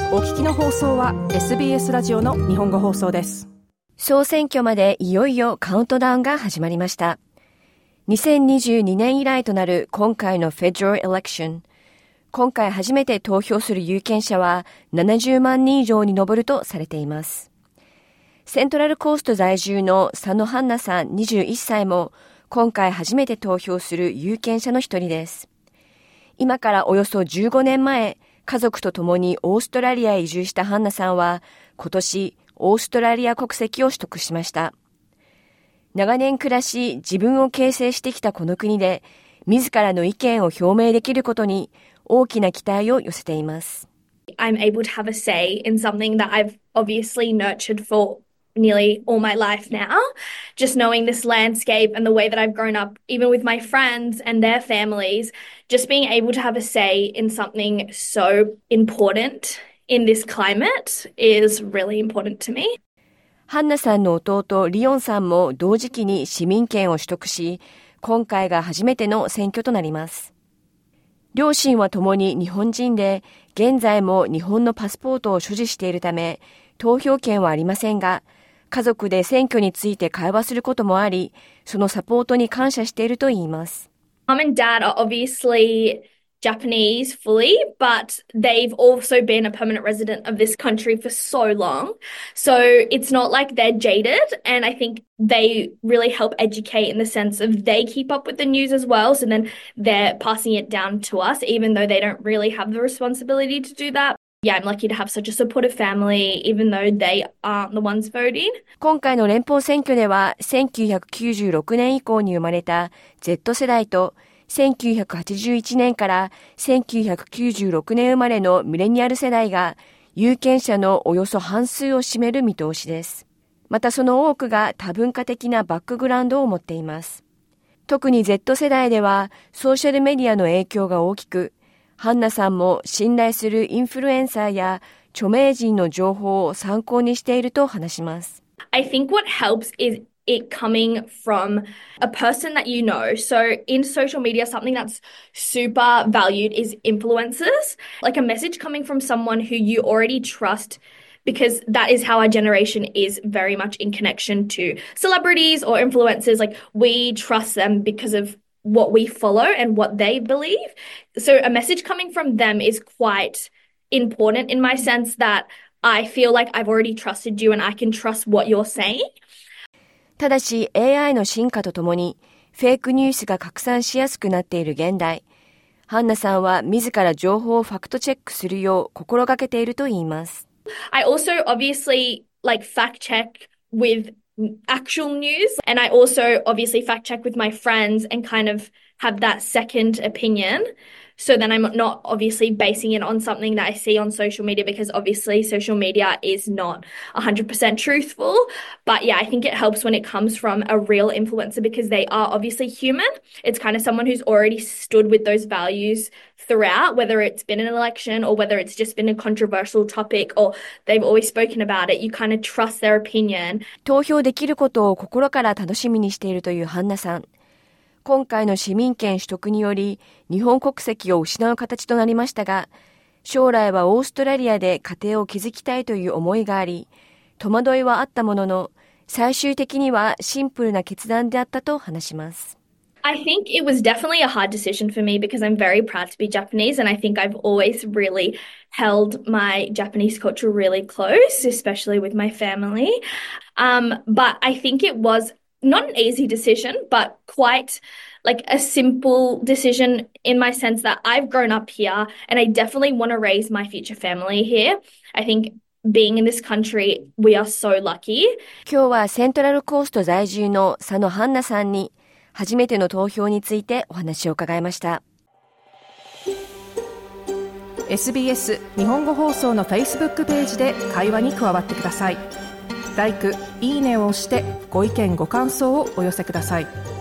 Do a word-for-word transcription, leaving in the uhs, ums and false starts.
お聞きの放送は エスビーエス ラジオの日本語放送です。 総選挙までいよいよカウントダウンが始まりました。にせんにじゅうにねん以来となる今回の Federal Election。今回初めて投票する有権者はななじゅうまんにん以上に上るとされています。セントラルコースト在住の佐野ハンナさんにじゅういっさいも今回初めて投票する有権者の一人です。今からおよそじゅうごねんまえ、家族と共にオーストラリアへ移住したハンナさんは今年オーストラリア国籍を取得しました。長年暮らし、自分を形成してきたこの国で、自らの意見を表明できることに大きな期待を寄せています。 I'm able to have a say in something that I've obviously nurtured for nearly all my life now. Just knowing this landscape and the way that I've grown up, even with my friends and their families, just being able to have a say in something so important in this climate is really important to me. ハンナさんの弟リオンさんも同時期に市民権を取得し、今回が初めての選挙となります。両親は共に日本人で、現在も日本のパスポートを所持しているため、投票権はありませんが、家族で選挙について会話することもあり、そのサポートに感謝しているといいます。 Mom and Dad are obviously Japanese fully, but they've also been a permanent resident of this country for so long. So it's not like they're jaded, and I think they really help educate in the sense of they keep up with the news as well, so then they're passing it down to us, even though they don't really have the responsibility to do that.Yeah, I'm lucky to have such a supportive family, even though they aren't the ones voting. 今回の連邦選挙では、せんきゅうひゃくきゅうじゅうろくねん以降に生まれた Z 世代と、せんきゅうひゃくはちじゅういちねんからせんきゅうひゃくきゅうじゅうろくねん生まれのミレニアル世代が、有権者のおよそ半数を占める見通しです。またその多くが多文化的なバックグラウンドを持っています。特に Z 世代では、ソーシャルメディアの影響が大きく、ハンナさんも信頼するインフルエンサーや著名人の情報を参考にしていると話します。 I think what helps is it coming from a person that you know. So in social media, something that's super valued is influencers. Like a message coming from someone who you already trust, because that is how our generation is very much in connection to celebrities or influencers. Like we trust them because of what we follow and what they believe. So a message coming from them is quite important in my sense that I feel like I've already trusted you and I can trust what you're saying. ただし エーアイ の進化とともにフェイクニュースが拡散しやすくなっている現代、ハンナさんは自ら情報をファクトチェックするよう心がけているといいます。 I also obviously like fact check with actual news, and I also obviously fact check with my friends and kind of have that second opinion, so then I'm not obviously basing it on something that I see on social media, because obviously social media is not one hundred percent truthful. But yeah, I think it helps when it comes from a real influencer, because they are obviously human. It's kind of someone who's already stood with those values throughout, whether it's been an election or whether it's just been a controversial topic or they've always spoken about it. You kind of trust their opinion. 投票できることを心から楽しみにしているというハンナさん。今回の市民権取得により日本国籍を失う形となりましたが、将来はオーストラリアで家庭を築きたいという思いがあり、戸惑いはあったものの、最終的にはシンプルな決断であったと話します。 I think it was definitely a hard decision for me because I'm very proud to be Japanese, and I think I've always really held my Japanese culture really close, especially with my family. Um, but I think it was not an easy decision, but quite like a simple decision in my sense that I've grown up here and I definitely want to raise my future family here. I think being in this country, we are so lucky. 今日はセントラルコースト在住の佐野ハンナさんに初めての投票についてお話を伺いました。 エスビーエス 日本語放送の Facebook ページで会話に加わってください。ライク、いいねを押してご意見ご感想をお寄せください。